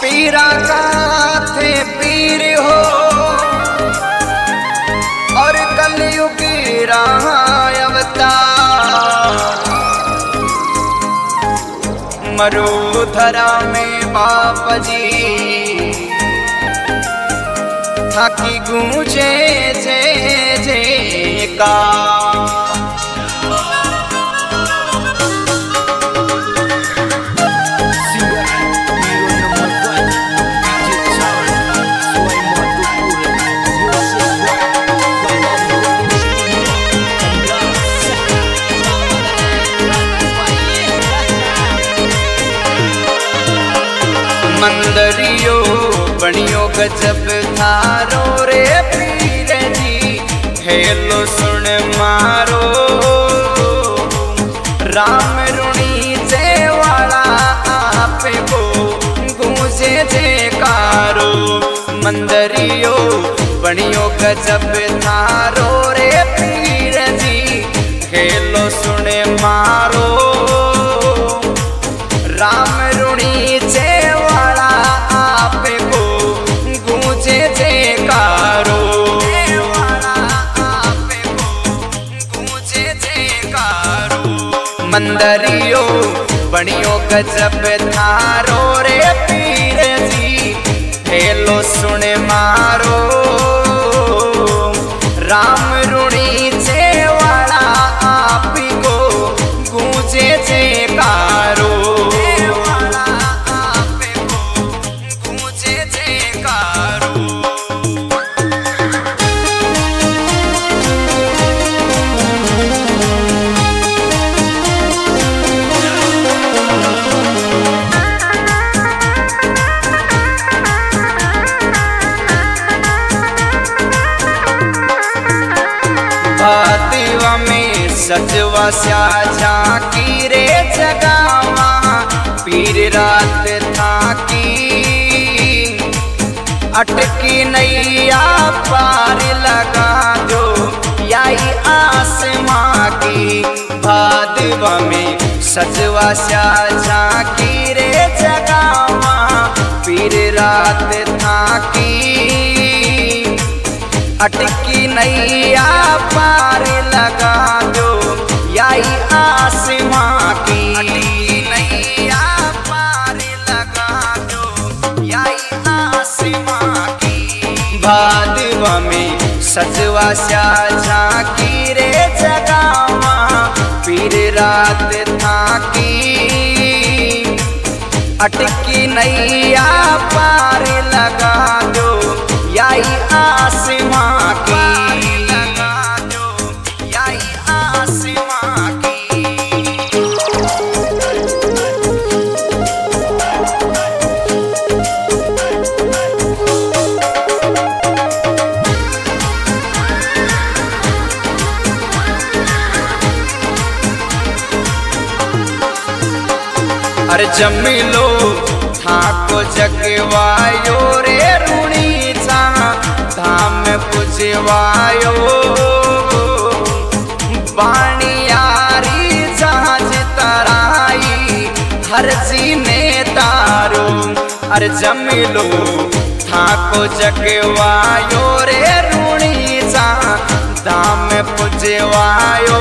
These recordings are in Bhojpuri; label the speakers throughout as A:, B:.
A: पीरा का थे पीर हो और कलयुगी राह अवतार। मरुधरा में बाप जी था कि गूंजे जय जयकार। मंदरियो बनियो गजब थारो रे पीर जी, हेलो सुन मारो राम रुणी जय वाला आप को गूंजे जयकारो। मंदरियो बनियो गजब थारो रे पीर जी, हेलो सुन मारो राम रुणी जय वाला आप को गूंजे जयकारो। मंदरियो बनियो गजब थारो रे पीर जी, हेलो सुन मारो राम रुणी जय वाला आप को गूंजे जयकारो। भातीवा में सजवा स्या झांकी रे जगावा, पीर रात था की अटकी नैया पार लगा दो याई आसमां की। भादवा में सजवा स्या झांकी रे जगावा, पीर रात था की अटकी नैया पार लगा दो याई आसमां की। अटकी नैया पार लगा दो याई आसमां की। भादवा में सजवा स्या झांकी रे जगावा, पीर रात था की अटकी नैया पार लगा दो याई आसमां की। याई आसमां की। अरे जमिलो ठाको जगवायो रे रुणी चा धाम पुजवायो। बाणियारी जहाज तराई हर जी ने तारो। अरे जमिलो ठाको जगवायो रे रुणी चा धाम पुजवायो।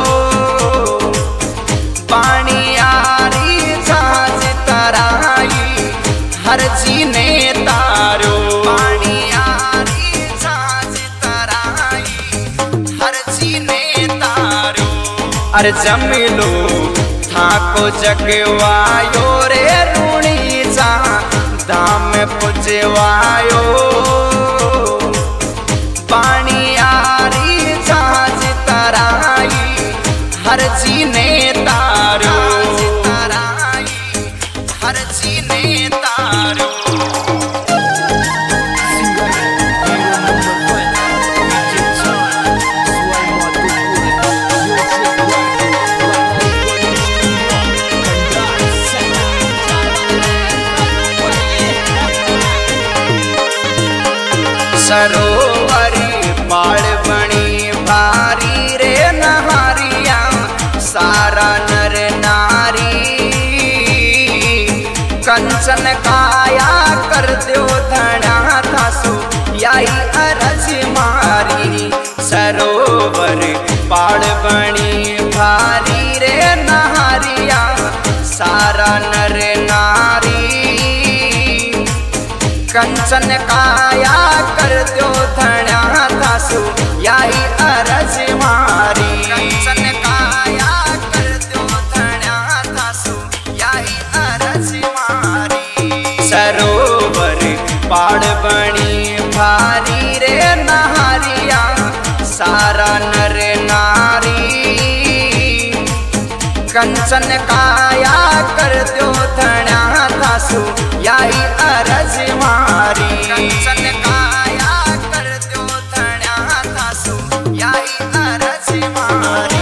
A: बाणियारी जहाज तराई हर जी ने तारो। अरे जमिलो ठाको जगवायो रे रुणी चा धाम पुजवायो। बाणियारी जहाज तराई हर जी ने तारो। हर जी ने तारो। सरोवरी पाड़ बनी भारी रे नहारिया, सारा नर नारी कंचन काया कर दो धना थासु याई अरज मारी। सरोवर पाड़ बनी भारी रे नहारिया सारा नर नारी। कंचन काया कर दो धना थासु याई अरज मारी। कंचन काया कर दो धना थासु याई अरज मारी। सरोवर पाड़ बनी भारी रे नहारिया सारा नर नारी। कंचन काया कर दो धना थासु याई अरज मारी। कंचन काया कर दो धना थासु याई अरज मारी।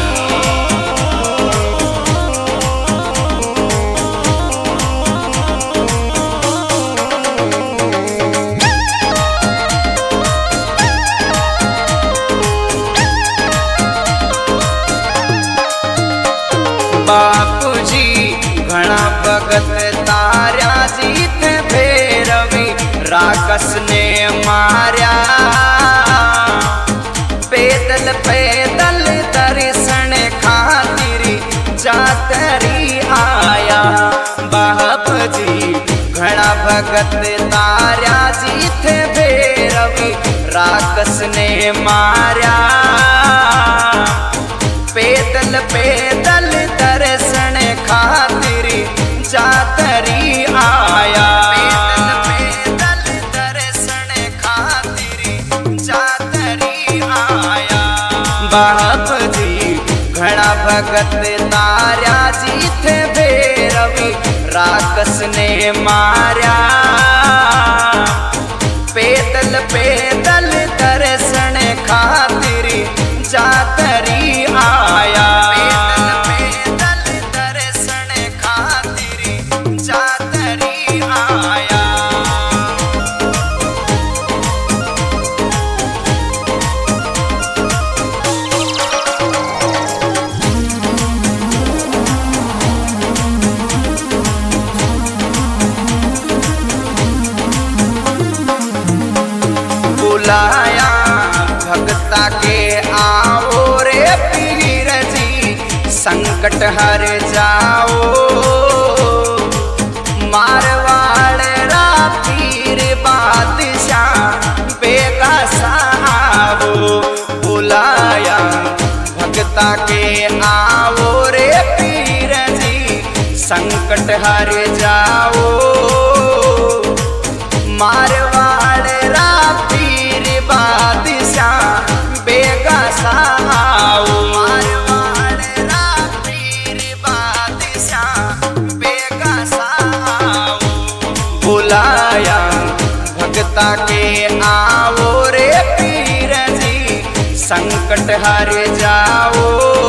A: बापूजी घना भगत तार्या जीत भैरवी राकस ने मार्या। पैदल पैदल दर्शन खातिर जातरी आया। बापूजी घना भगत तार्या जीत भैरवी राकस ने मार्या। पैदल पैदल दर्शन खातिर जातरी आया। पैदल पैदल दर्शन खातिर जातरी आया। बापूजी घना भगत तार्या जीत भैरवी राकस ने मार्या। पैदल पैदल दर्शन खातिर जातरी आया। पैदल पैदल दर्शन खातिर जातरी आया। बुलाया भक्ता के आओ रे पीर जी संकट हर जाओ। मारवाड़ रा पीर बादशाह बेगा साओ। बुलाया भक्ता के आओ रे पीर जी संकट हर जाओ। मारवाड़ रा पीर बादशाह बेगा साओ। मारवाड़ रा पीर बादशाह बेगा साओ। बुलाया भक्ता के आओ रे पीर जी संकट हर जाओ।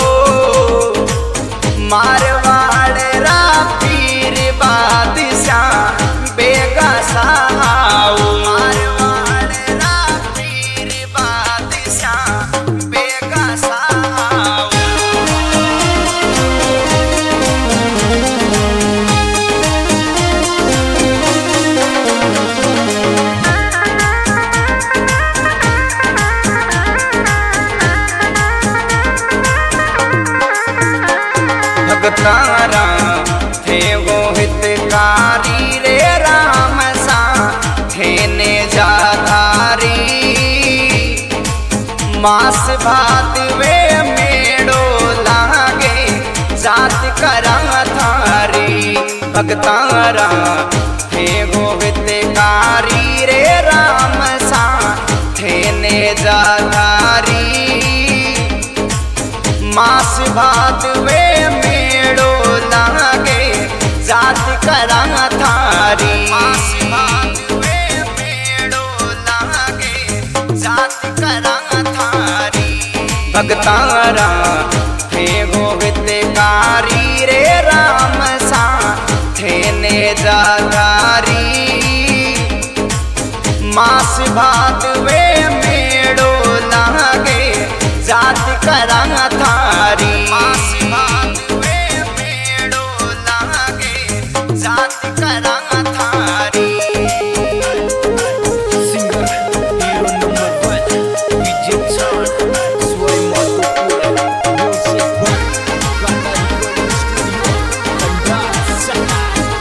A: मारवाड़ रा पीर बादशाह बेगा साओ। मारवाड़ रा पीर बादशाह बेगा साओ। भगतारा थे वो हितकारी रे राम सा थे ने जाधारी। मास भात वे मेड़ो लागे जात करम थारी। भगतारा थे वो हितकारी रे राम सा थे ने जाधारी। मास भात वे मेड़ो लागे जात करम थारी। मास भात वे मेड़ो लागे जात करम थारी। भगतारा थे वो हितकारी रे राम सा थे ने जाधारी। मास भात वे मेड़ो लागे जात करम थारी। मास भात वे मेड़ो लागे जात करम करा थारी।
B: Singer, hero number one, DJ Chan, Sway Madhupura, Music by Gana Recording Studio, Kanda,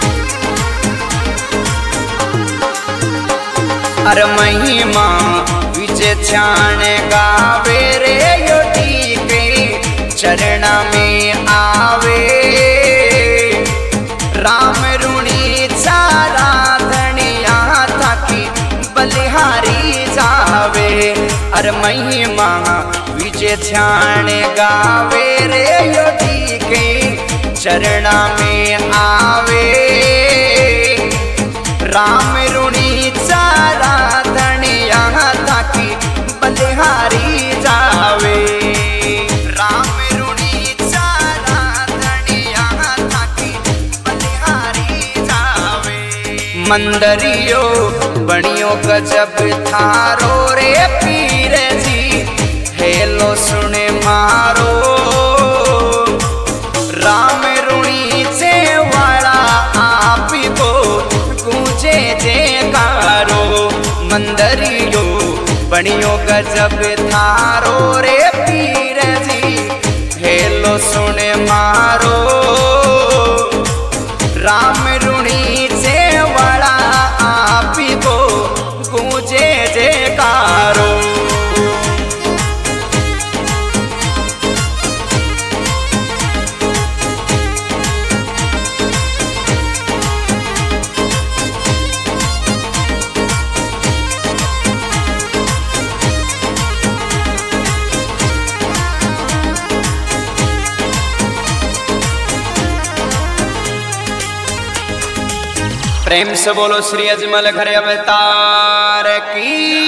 A: अरे महिमा विजय ध्यान गावे रे योटी के चरण में आवे। राम ऋणी चारा धनिया ताकि बलिहारी जावे। अरे महिमा विजय ध्यान गावे रे योटी के चरण में आवे। राम ऋणी चारा धनिया ताकि बलिहारी जावे। राम ऋणी चारा धनिया ताकि बलिहारी जावे। मंदरियो बनियो गजब थारो रे पीर जी, हेलो सुने मारो। राम ऋणी से वाला आप को गूंजे जयकारो। मंदरियो बनियो गजब थारो रे पीर जी, हेलो सुने मारो। राम ऋणी से वाला आप को गूंजे जयकारो। प्रेम से बोलो श्री अजमल घर अवतार की।